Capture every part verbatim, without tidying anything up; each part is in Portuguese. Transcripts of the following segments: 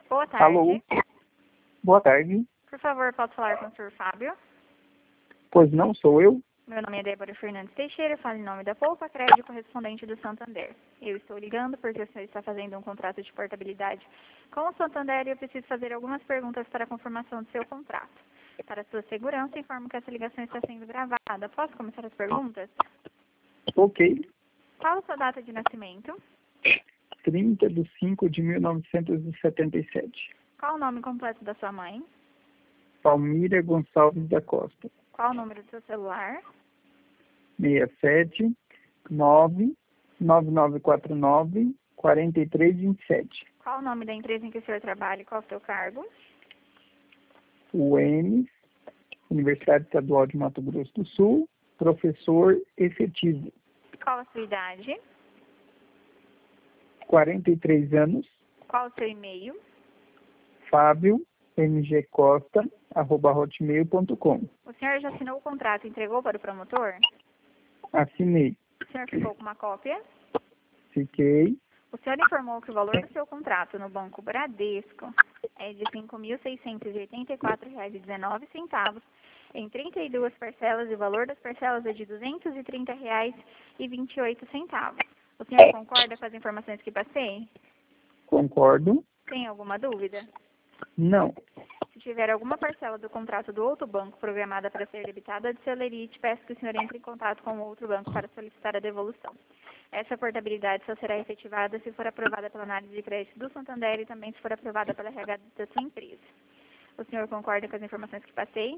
Boa tarde. Alô? Boa tarde. Por favor, posso falar com o senhor Fábio? Pois não, sou eu. Meu nome é Débora Fernandes Teixeira, falo em nome da Poupa Crédito correspondente do Santander. Eu estou ligando porque o senhor está fazendo um contrato de portabilidade com o Santander e eu preciso fazer algumas perguntas para a confirmação do seu contrato. Para sua segurança, informo que essa ligação está sendo gravada. Posso começar as perguntas? Ok. Qual a sua data de nascimento? trinta de cinco de mil novecentos e setenta e sete. Qual o nome completo da sua mãe? Palmira Gonçalves da Costa. Qual o número do seu celular? seis sete nove nove nove quatro nove quatro três dois sete. Qual o nome da empresa em que o senhor trabalha e qual o seu cargo? U N, Universidade Estadual de Mato Grosso do Sul, professor efetivo. Qual a sua idade? quarenta e três anos, Qual o seu e-mail? Fábio mgcosta, arroba hotmail ponto com. O senhor já assinou o contrato e entregou para o promotor? Assinei. O senhor ficou com uma cópia? Fiquei. O senhor informou que o valor do seu contrato no Banco Bradesco é de cinco mil seiscentos e oitenta e quatro reais e dezenove centavos em trinta e duas parcelas e o valor das parcelas é de duzentos e trinta reais e vinte e oito centavos. O senhor concorda com as informações que passei? Concordo. Tem alguma dúvida? Não. Se tiver alguma parcela do contrato do outro banco programada para ser debitada de celerite, peço que o senhor entre em contato com o outro banco para solicitar a devolução. Essa portabilidade só será efetivada se for aprovada pela análise de crédito do Santander e também se for aprovada pela R H da sua empresa. O senhor concorda com as informações que passei?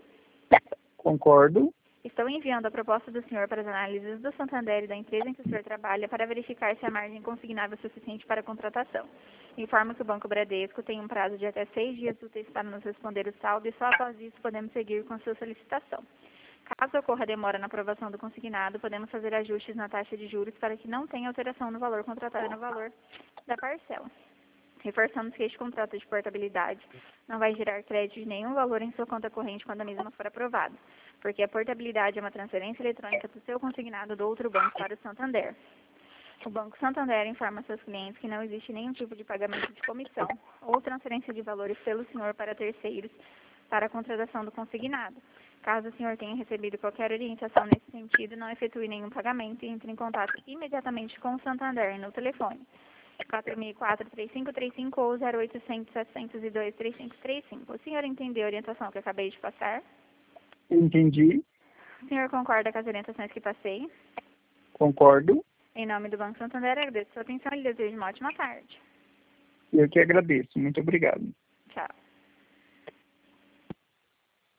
Concordo. Estou enviando a proposta do senhor para as análises do Santander e da empresa em que o senhor trabalha para verificar se a margem consignável é suficiente para a contratação. Informo que o Banco Bradesco tem um prazo de até seis dias úteis para nos responder o saldo e só após isso podemos seguir com a sua solicitação. Caso ocorra demora na aprovação do consignado, podemos fazer ajustes na taxa de juros para que não tenha alteração no valor contratado e no valor da parcela. Reforçamos que este contrato de portabilidade não vai gerar crédito de nenhum valor em sua conta corrente quando a mesma for aprovada, porque a portabilidade é uma transferência eletrônica do seu consignado do outro banco para o Santander. O Banco Santander informa seus clientes que não existe nenhum tipo de pagamento de comissão ou transferência de valores pelo senhor para terceiros para a contratação do consignado. Caso o senhor tenha recebido qualquer orientação nesse sentido, não efetue nenhum pagamento e entre em contato imediatamente com o Santander no telefone quatro mil e quatro, três cinco três cinco ou zero oitocentos, setecentos e dois, três cinco três cinco. O senhor entendeu a orientação que eu acabei de passar? Entendi. O senhor concorda com as orientações que passei? Concordo. Em nome do Banco Santander, agradeço a sua atenção e lhe desejo uma ótima tarde. Eu que agradeço. Muito obrigado.